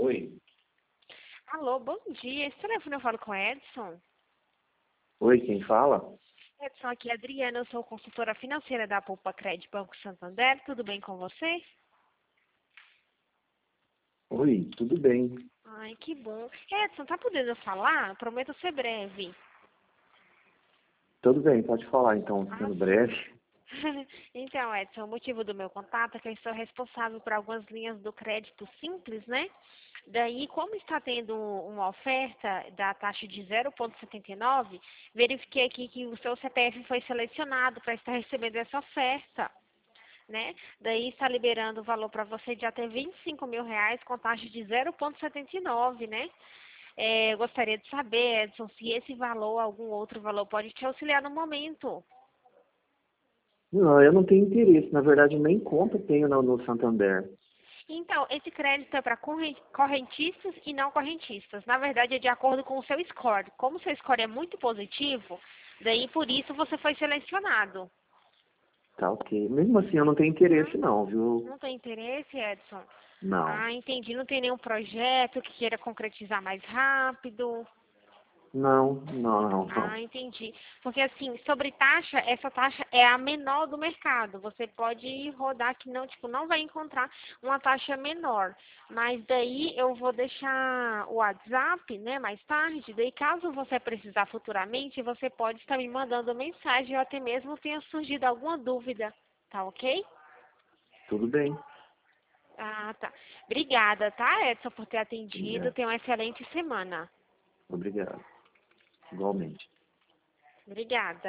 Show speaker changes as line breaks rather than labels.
Oi.
Alô, bom dia. Esse telefone eu falo com Edson.
Oi, quem fala?
Edson, aqui é Adriana, eu sou consultora financeira da Poupa Crédito Banco Santander. Tudo bem com você?
Oi, tudo bem.
Ai, que bom. Edson, tá podendo falar? Prometo ser breve.
Tudo bem, pode falar então,
Ah,
sendo breve.
Então, Edson, o motivo do meu contato é que eu estou responsável por algumas linhas do crédito simples, né? Daí, como está tendo uma oferta da taxa de 0,79, verifiquei aqui que o seu CPF foi selecionado para estar recebendo essa oferta, né? Daí está liberando o valor para você de até R$ 25.000 com taxa de 0,79, né? Eu gostaria de saber, Edson, se esse valor, algum outro valor, pode te auxiliar no momento.
Não, eu não tenho interesse. Na verdade, nem conta tenho no Santander.
Então, esse crédito é para correntistas e não correntistas. Na verdade, é de acordo com o seu score. Como o seu score é muito positivo, daí por isso você foi selecionado.
Tá ok. Mesmo assim, eu não tenho interesse não, viu?
Não tem interesse, Edson?
Não.
Ah, entendi. Não tem nenhum projeto que queira concretizar mais rápido?
Não.
Ah, entendi. Porque assim, sobre taxa, essa taxa é a menor do mercado. Você pode rodar que não, tipo, não vai encontrar uma taxa menor. Mas daí eu vou deixar o WhatsApp, né, mais tarde. Daí caso você precisar futuramente, você pode estar me mandando mensagem ou até mesmo tenha surgido alguma dúvida. Tá ok?
Tudo bem.
Ah, tá. Obrigada, tá, Edson, por ter atendido.
Obrigado.
Tenha uma excelente semana.
Obrigado. Igualmente.
Obrigada.